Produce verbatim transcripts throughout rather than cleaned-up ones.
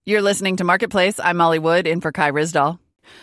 You're listening to Marketplace. I'm Molly Wood, in for Kai Risdall.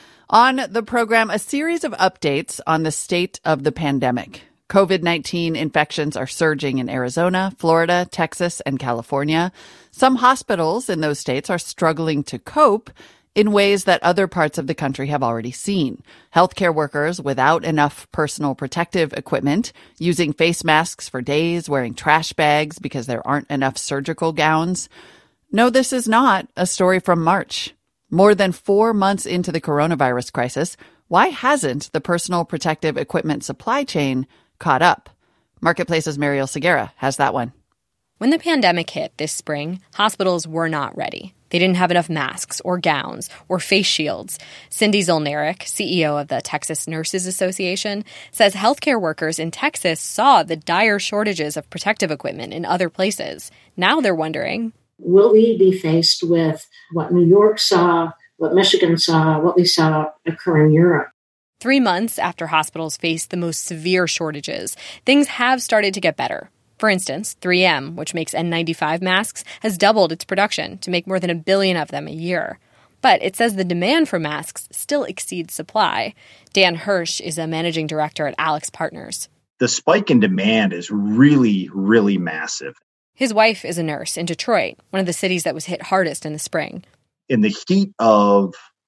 On the program, a series of updates on the state of the pandemic. COVID nineteen infections are surging in Arizona, Florida, Texas, and California. Some hospitals in those states are struggling to cope in ways that other parts of the country have already seen. Healthcare workers without enough personal protective equipment, using face masks for days, wearing trash bags because there aren't enough surgical gowns. No, this is not a story from March. More than four months into the coronavirus crisis, why hasn't the personal protective equipment supply chain caught up? Marketplace's Mariel Segura has that one. When the pandemic hit this spring, hospitals were not ready. They didn't have enough masks or gowns or face shields. Cindy Zolnarek, C E O of the Texas Nurses Association, says healthcare workers in Texas saw the dire shortages of protective equipment in other places. Now they're wondering, will we be faced with what New York saw, what Michigan saw, what we saw occur in Europe? Three months after hospitals faced the most severe shortages, things have started to get better. For instance, three M, which makes N ninety-five masks, has doubled its production to make more than a billion of them a year. But it says the demand for masks still exceeds supply. Dan Hirsch is a managing director at Alex Partners. The spike in demand is really, really massive. His wife is a nurse in Detroit, one of the cities that was hit hardest in the spring. In the heat of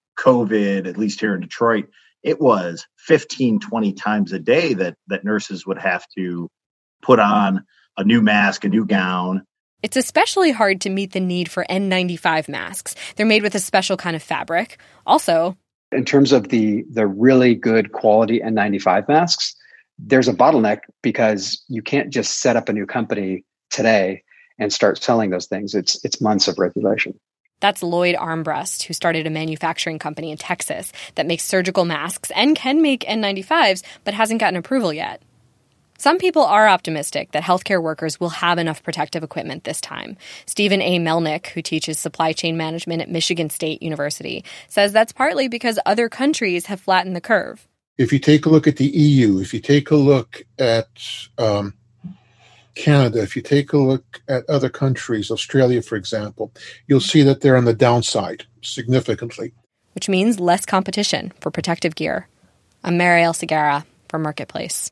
COVID, at least here in Detroit, it was fifteen, twenty times a day that, that nurses would have to put on a new mask, a new gown. It's especially hard to meet the need for N ninety-five masks. They're made with a special kind of fabric. Also, in terms of the, the really good quality N ninety-five masks, there's a bottleneck because you can't just set up a new company today and start selling those things. It's it's months of regulation. That's Lloyd Armbrust, who started a manufacturing company in Texas that makes surgical masks and can make N ninety-fives, but hasn't gotten approval yet. Some people are optimistic that healthcare workers will have enough protective equipment this time. Stephen A. Melnick, who teaches supply chain management at Michigan State University, says that's partly because other countries have flattened the curve. If you take a look at the E U, if you take a look at um, Canada, if you take a look at other countries, Australia, for example, you'll see that they're on the downside significantly. Which means less competition for protective gear. I'm Mariel Segura for Marketplace.